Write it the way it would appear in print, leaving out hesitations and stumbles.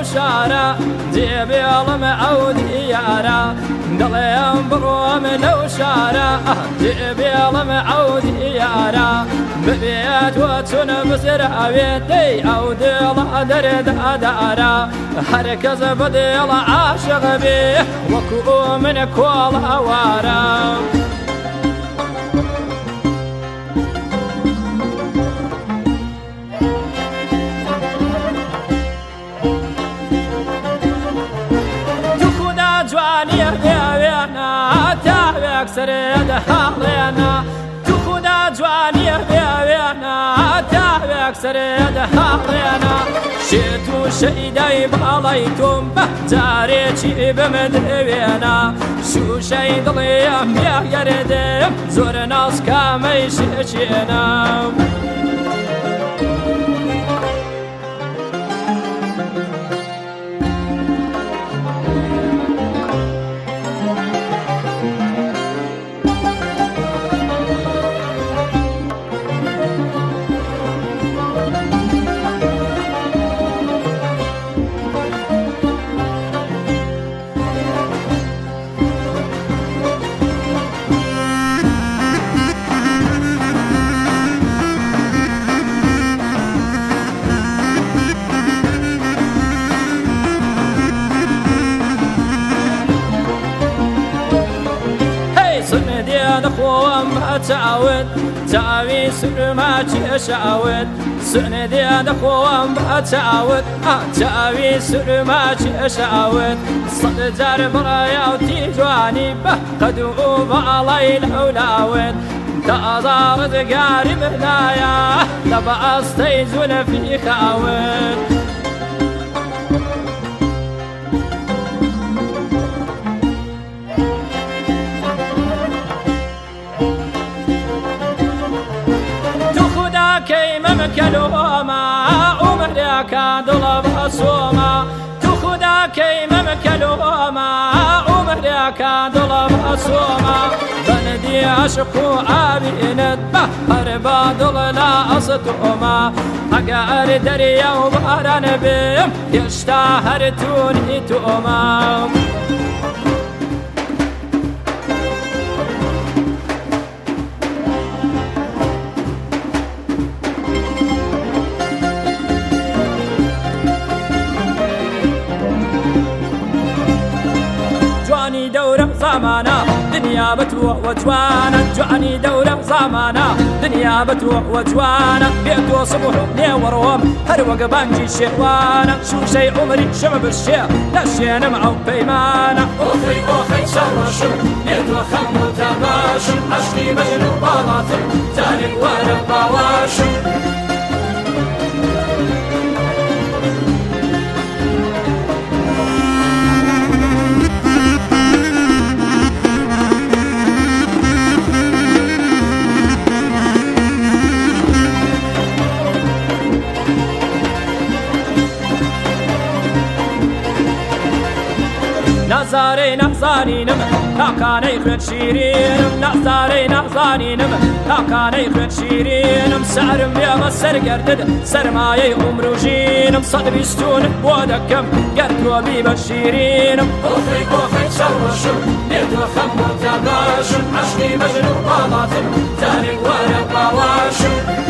شارە جێبێڵم ئەو دیارە دڵێم بڕۆم لەو شارە جێبێڵم ئەو دیارە ببێت وە چون بزراوێت دەی ئەو دڵە دەردەدارە هەرکەس بەدڵە عاشق بێ وەکو من کۆڵ ئەوارە جوانیە بێوێنە تاوێک سرێد هەڵێنە تو خودا جوانیە بێوێنە تاوێک سرێد هەڵێنە شێت و شەیدای باڵی تۆم بە جارێکی بمدەوێنە شوشەی دڵێم بێگەردێم زۆر ناز کامەی شێچێنە خۆم بەچاوت چاوی سرما کێشاوت سنێدێدە خۆم بەچاوت چاوی سرما کێشاوت سەد جار بڕایە و تیجوانی بە قەد و باڵای لەولاوت تازا ڕزگاری بردایە لە بەئەستەی زولفی خاوت كلوما عمرك ضلب صوما تخدا كيما كلوما عمرك ضلب صوما بندي عشق عابينت بحر بادل لا أصطوما أقار دريا وباران بهم يشتهر توني توما دورة زمانة دنيا بتوى وجوانا جواني دورة زمانة دنيا بتوى وجوانا بيتو صبح نيوروم هر وقبانجي شهوانا شو شي عمري شباب الشيخ لاشينا معو بيمانا أخي أخي شرشم بيتو خمو تماشم عشقي مجنو بالاطم تاني وانا بواشم نازاري نازانينم تاكاني خوێن شیرینم نازاري نازانينم تاكاني خوێن شیرینم سعرم بێمە سەرگەردت سەرمایەی عومر و ژینم سەد بیستونت بۆ دەکەم گەر تۆ بیبە شیرینم ئۆخەی بۆخەی چاوەشم بێتۆ خەم بۆ تا باشم عەشقی مەژن و باڵاتم جارێک وارە باواشم